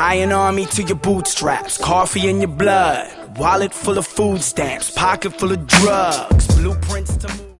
Iron Army to your bootstraps, coffee in your blood, wallet full of food stamps, pocket full of drugs, blueprints to move.